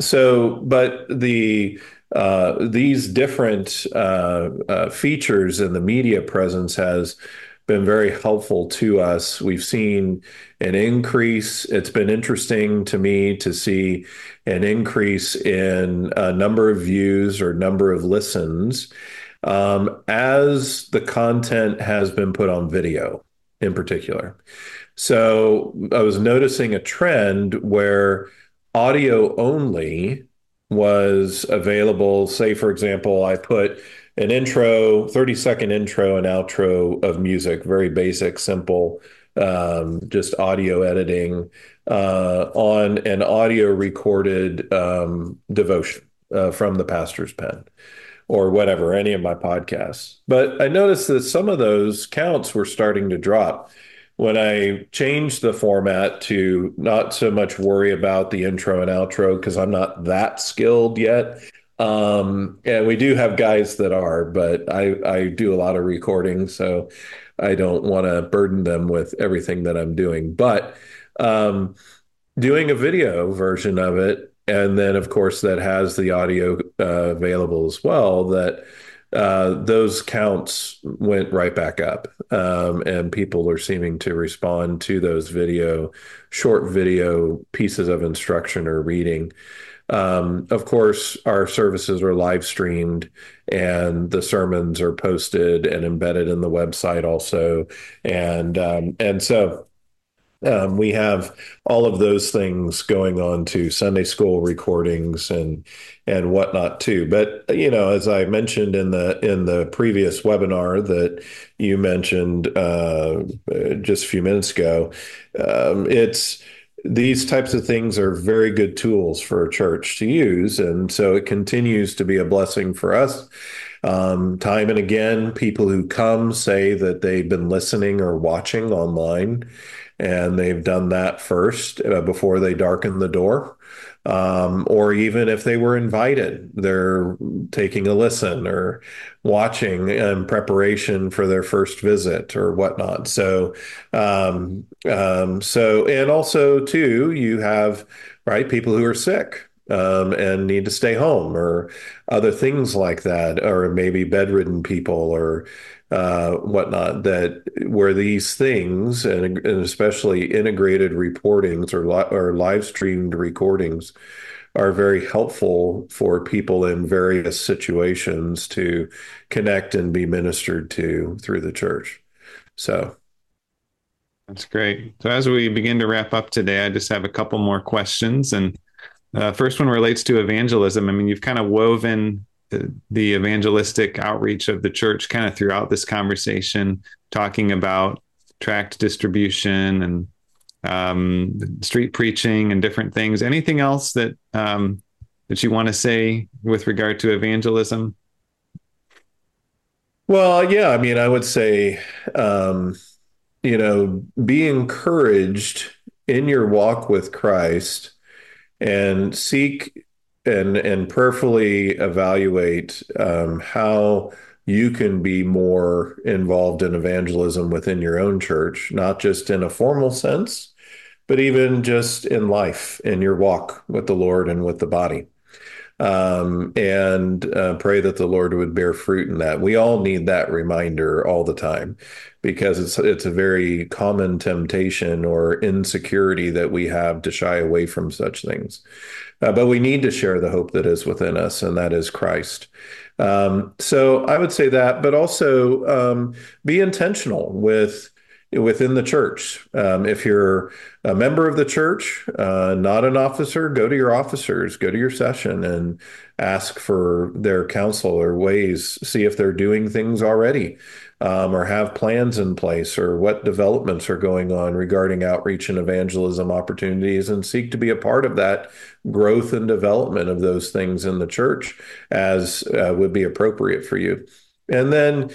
these different features in the media presence has been very helpful to us. We've seen an increase. It's been interesting to me to see an increase in a number of views or number of listens as the content has been put on video in particular. So I was noticing a trend where audio only was available. Say, for example, I put an intro, 30-second intro and outro of music, very basic, simple, just audio editing on an audio recorded devotion from the pastor's pen. or whatever, any of my podcasts. But I noticed that some of those counts were starting to drop when I changed the format to not so much worry about the intro and outro because I'm not that skilled yet. And we do have guys that are, but I do a lot of recording, so I don't want to burden them with everything that I'm doing. But doing a video version of it, and then of course that has the audio available as well, that those counts went right back up, and people are seeming to respond to those short video pieces of instruction or reading. Of course, our services are live streamed and the sermons are posted and embedded in the website also. And so we have all of those things going on to Sunday school recordings and whatnot too. But as I mentioned in the previous webinar that you mentioned just a few minutes ago, these types of things are very good tools for a church to use, and so it continues to be a blessing for us. Time and again, people who come say that they've been listening or watching online, and they've done that first before they darken the door. Or even if they were invited, they're taking a listen or watching in preparation for their first visit or whatnot. So, and also too, you have, right, people who are sick. And need to stay home or other things like that, or maybe bedridden people or whatnot, that where these things and especially integrated reportings or live streamed recordings are very helpful for people in various situations to connect and be ministered to through the church. So that's great. So as we begin to wrap up today, I just have a couple more questions. And first one relates to evangelism. I mean, you've kind of woven the evangelistic outreach of the church kind of throughout this conversation, talking about tract distribution and street preaching and different things. Anything else that you want to say with regard to evangelism? Well, yeah, I mean, I would say, be encouraged in your walk with Christ and seek and prayerfully evaluate how you can be more involved in evangelism within your own church, not just in a formal sense, but even just in life, in your walk with the Lord and with the body. And pray that the Lord would bear fruit in that. We all need that reminder all the time, because it's a very common temptation or insecurity that we have to shy away from such things. But we need to share the hope that is within us, and that is Christ. So I would say that, but also be intentional within the church. If you're a member of the church, not an officer, go to your officers, go to your session and ask for their counsel or ways, see if they're doing things already, or have plans in place, or what developments are going on regarding outreach and evangelism opportunities, and seek to be a part of that growth and development of those things in the church as would be appropriate for you. And then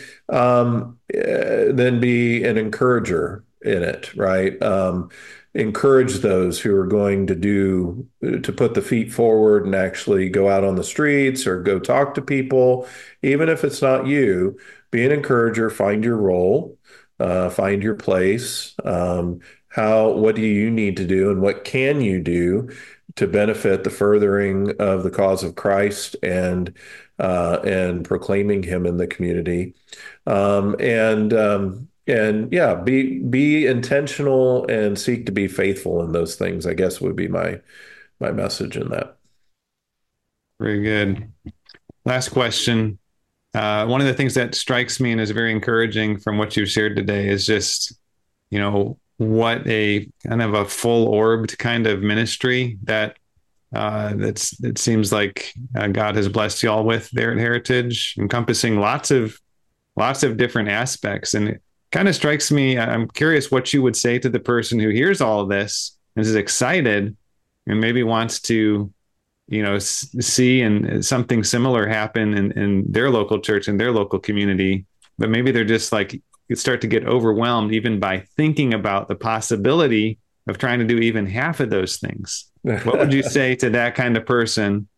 be an encourager in it, right? Encourage those who are going to put the feet forward and actually go out on the streets or go talk to people, even if it's not you. Be an encourager, find your role, find your place. What do you need to do, and what can you do to benefit the furthering of the cause of Christ and proclaiming him in the community. Be intentional and seek to be faithful in those things, I guess would be my message in that. Very good. Last question. One of the things that strikes me and is very encouraging from what you've shared today is just, what a kind of a full-orbed kind of ministry that it seems like God has blessed you all with there at Heritage, encompassing lots of different aspects. And it kind of strikes me, I'm curious what you would say to the person who hears all of this and is excited and maybe wants to see and something similar happen in their local church, in their local community, but maybe they're just like, you start to get overwhelmed even by thinking about the possibility of trying to do even half of those things. What would you say to that kind of person?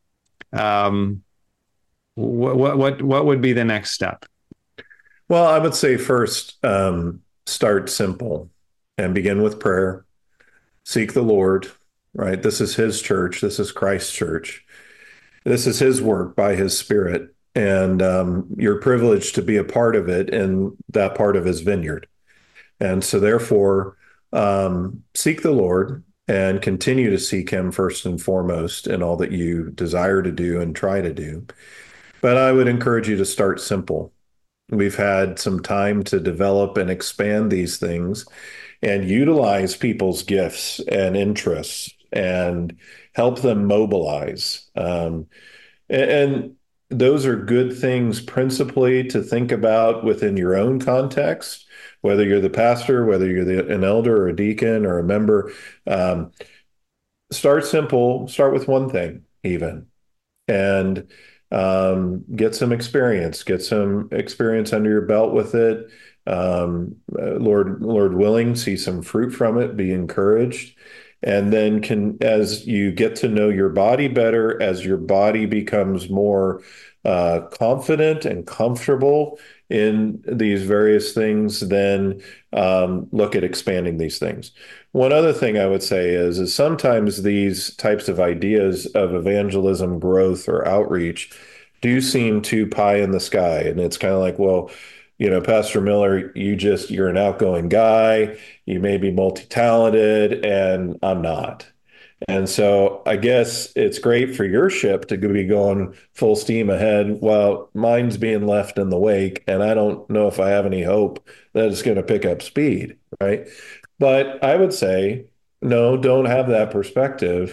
What would be the next step? Well, I would say first, start simple and begin with prayer. Seek the Lord, right? This is his church. This is Christ's church. This is his work by his Spirit. And you're privileged to be a part of it in that part of his vineyard. And so therefore, seek the Lord and continue to seek him first and foremost in all that you desire to do and try to do. But I would encourage you to start simple. We've had some time to develop and expand these things and utilize people's gifts and interests and help them mobilize. And those are good things principally to think about within your own context, whether you're the pastor, whether you're an elder or a deacon or a member. Start simple, start with one thing even, and get some experience under your belt with it. Lord willing, see some fruit from it, be encouraged. And then as you get to know your body better, as your body becomes more confident and comfortable in these various things, then look at expanding these things. One other thing I would say is sometimes these types of ideas of evangelism, growth, or outreach do seem too pie in the sky. And it's kind of like, well, Pastor Miller, you're an outgoing guy, you may be multi-talented, and I'm not. And so I guess it's great for your ship to be going full steam ahead while mine's being left in the wake. And I don't know if I have any hope that it's going to pick up speed, right? But I would say, no, don't have that perspective.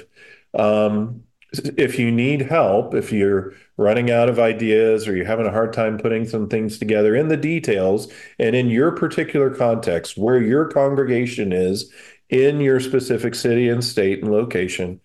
If you need help, if you're running out of ideas or you're having a hard time putting some things together in the details and in your particular context, where your congregation is in your specific city and state and location,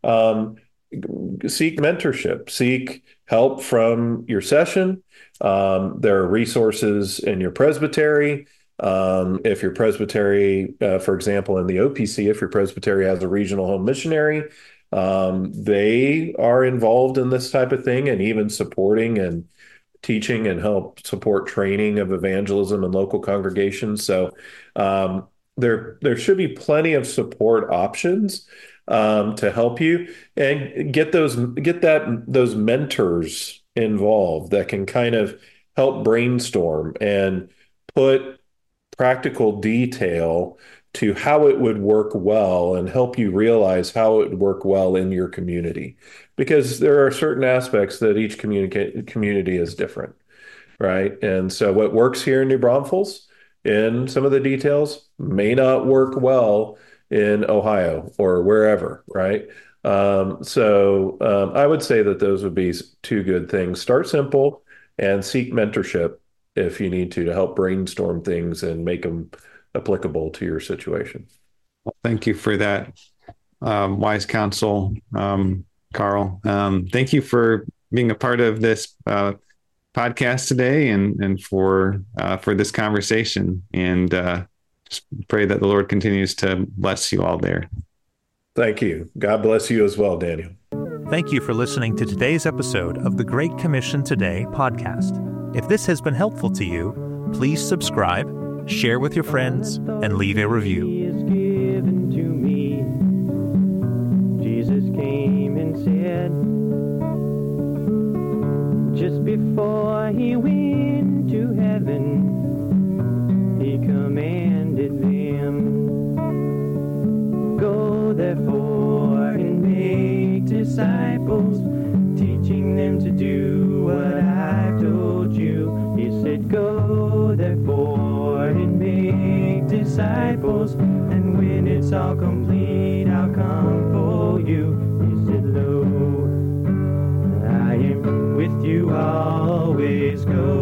seek mentorship, seek help from your session. There are resources in your presbytery. If your presbytery, for example, in the OPC, if your presbytery has a regional home missionary, they are involved in this type of thing and even supporting and teaching and help support training of evangelism in local congregations. So there should be plenty of support options to help you and get those mentors involved that can kind of help brainstorm and put practical detail to how it would work well and help you realize how it would work well in your community. Because there are certain aspects that each community is different, right? And so what works here in New Braunfels in some of the details may not work well in Ohio or wherever, right? So I would say that those would be two good things. Start simple and seek mentorship if you need to help brainstorm things and make them applicable to your situation. Well, thank you for that wise counsel, Carl. Thank you for being a part of this podcast today and for this conversation. And just pray that the Lord continues to bless you all there. Thank you. God bless you as well, Daniel. Thank you for listening to today's episode of the Great Commission Today podcast. If this has been helpful to you, please subscribe, share with your friends, and leave a review. He is given to me. Jesus came and said, just before he went to heaven, he commanded them, go therefore and make disciples, teaching them to do what I've told you. He said, go therefore and make disciples, and when it's all complete, I'll come for you. He said, lo, I am with you always. Go